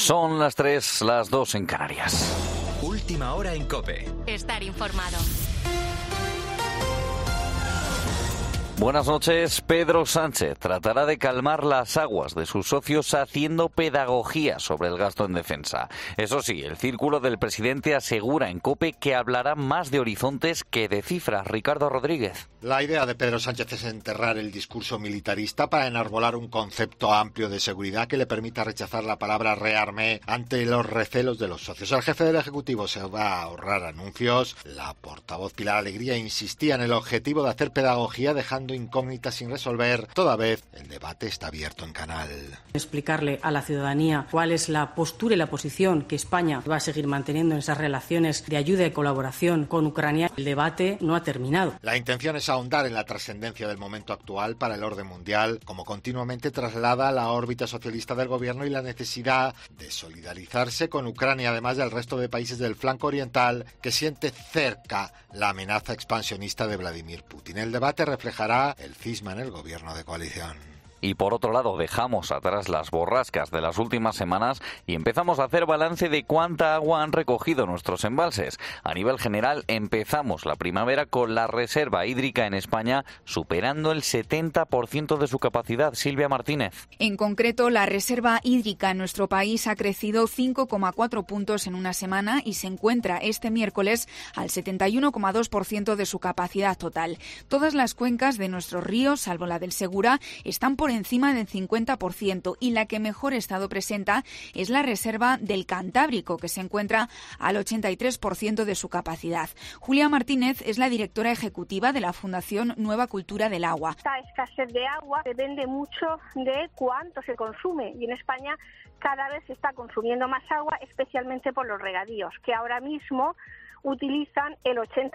Son las 3, las 2 en Canarias. Última hora en COPE. Estar informado. Buenas noches. Pedro Sánchez tratará de calmar las aguas de sus socios haciendo pedagogía sobre el gasto en defensa. Eso sí, el círculo del presidente asegura en COPE que hablará más de horizontes que de cifras. Ricardo Rodríguez. La idea de Pedro Sánchez es enterrar el discurso militarista para enarbolar un concepto amplio de seguridad que le permita rechazar la palabra rearmé ante los recelos de los socios. El jefe del Ejecutivo se va a ahorrar anuncios. La portavoz Pilar Alegría insistía en el objetivo de hacer pedagogía dejando incógnitas sin resolver, toda vez el debate está abierto en Canal. Explicarle a la ciudadanía cuál es la postura y la posición que España va a seguir manteniendo en esas relaciones de ayuda y colaboración con Ucrania. El debate no ha terminado. La intención es ahondar en la trascendencia del momento actual para el orden mundial, como continuamente traslada la órbita socialista del gobierno y la necesidad de solidarizarse con Ucrania, además del resto de países del flanco oriental, que siente cerca la amenaza expansionista de Vladimir Putin. El debate reflejará el cisma en el gobierno de coalición. Y por otro lado, dejamos atrás las borrascas de las últimas semanas y empezamos a hacer balance de cuánta agua han recogido nuestros embalses. A nivel general, empezamos la primavera con la reserva hídrica en España superando el 70% de su capacidad. Silvia Martínez. En concreto, la reserva hídrica en nuestro país ha crecido 5,4 puntos en una semana y se encuentra este miércoles al 71,2% de su capacidad total. Todas las cuencas de nuestros ríos, salvo la del Segura, están por encima del 50% y la que mejor estado presenta es la reserva del Cantábrico, que se encuentra al 83% de su capacidad. Julia Martínez es la directora ejecutiva de la Fundación Nueva Cultura del Agua. Esta escasez de agua depende mucho de cuánto se consume y en España cada vez se está consumiendo más agua, especialmente por los regadíos, que ahora mismo utilizan el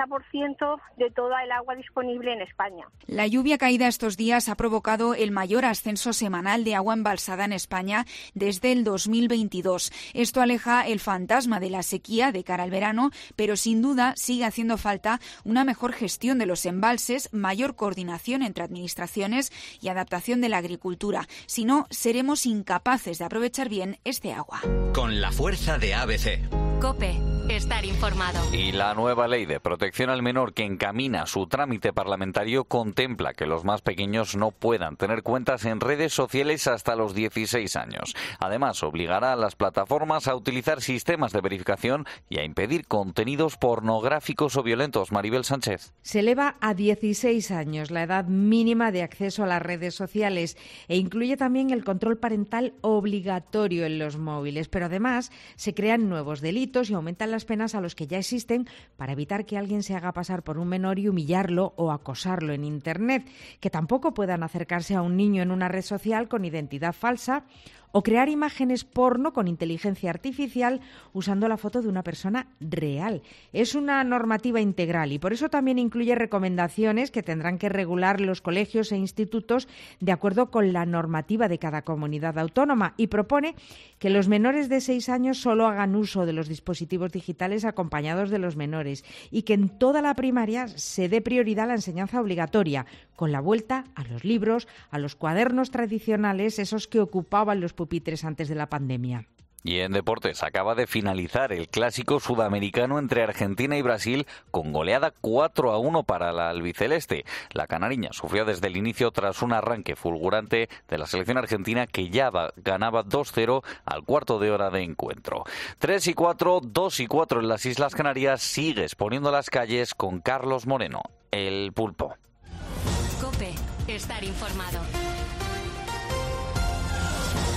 80% de toda el agua disponible en España. La lluvia caída estos días ha provocado el mayor ascenso semanal de agua embalsada en España desde el 2022. Esto aleja el fantasma de la sequía de cara al verano, pero sin duda sigue haciendo falta una mejor gestión de los embalses, mayor coordinación entre administraciones y adaptación de la agricultura. Si no, seremos incapaces de aprovechar bien este agua. Con la fuerza de ABC. COPE. Estar informado. Y la nueva ley de protección al menor que encamina su trámite parlamentario contempla que los más pequeños no puedan tener cuentas en redes sociales hasta los 16 años. Además, obligará a las plataformas a utilizar sistemas de verificación y a impedir contenidos pornográficos o violentos. Maribel Sánchez. Se eleva a 16 años la edad mínima de acceso a las redes sociales e incluye también el control parental obligatorio en los móviles. Pero además se crean nuevos delitos y aumentan las penas a los que ya existen para evitar que alguien se haga pasar por un menor y humillarlo o acosarlo en Internet, que tampoco puedan acercarse a un niño en una red social con identidad falsa o crear imágenes porno con inteligencia artificial usando la foto de una persona real. Es una normativa integral y por eso también incluye recomendaciones que tendrán que regular los colegios e institutos de acuerdo con la normativa de cada comunidad autónoma y propone que los menores de 6 años solo hagan uso de los dispositivos digitales acompañados de los menores y que en toda la primaria se dé prioridad a la enseñanza obligatoria, con la vuelta a los libros, a los cuadernos tradicionales, esos que ocupaban los pupitres antes de la pandemia. Y en deportes acaba de finalizar el clásico sudamericano entre Argentina y Brasil con goleada 4-1 para la albiceleste. La canariña sufrió desde el inicio tras un arranque fulgurante de la selección argentina que ya ganaba 2-0 al cuarto de hora de encuentro. 3-4, 2-4 en las Islas Canarias. Sigue exponiendo las calles con Carlos Moreno, el Pulpo. COPE. Estar informado.